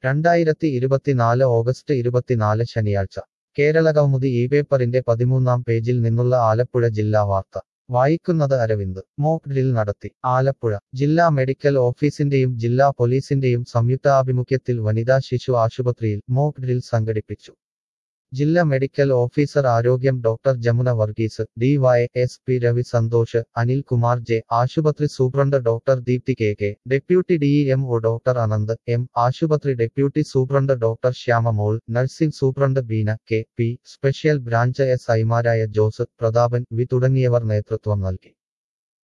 2024 August 24 ശനിയാഴ്ച കേരളകൗമുദി ഈ പേപ്പറിന്റെ 13-ാം പേജിൽ നിന്നുള്ള ആലപ്പുഴ ജില്ലാ വാർത്ത വായിക്കുന്നത് അരവിന്ദ്. മോക്ക് ഡ്രിൽ നടത്തി. ആലപ്പുഴ ജില്ലാ മെഡിക്കൽ ഓഫീസിന്റെയും ജില്ലാ പോലീസിന്റെയും സംയുക്താഭിമുഖ്യത്തിൽ വനിതാ ശിശു ആശുപത്രിയിൽ മോക്ക് ഡ്രിൽ സംഘടിപ്പിച്ചു. ജില്ലാ മെഡിക്കൽ ഓഫീസർ ആരോഗ്യം doctor Jamuna Varghese, DYSP Ravi Santhosh, Anil Kumar J, ആശുപത്രി superintendent doctor Deepthi K, deputy DEMO doctor Anand M, ആശുപത്രി deputy superintendent doctor Shyama Mol, nursing superintendent Beena KP, special branch SIമാരായ ജോസ്, പ്രതാപൻ V തുടങ്ങിയവർ നേതൃത്വം നൽകി.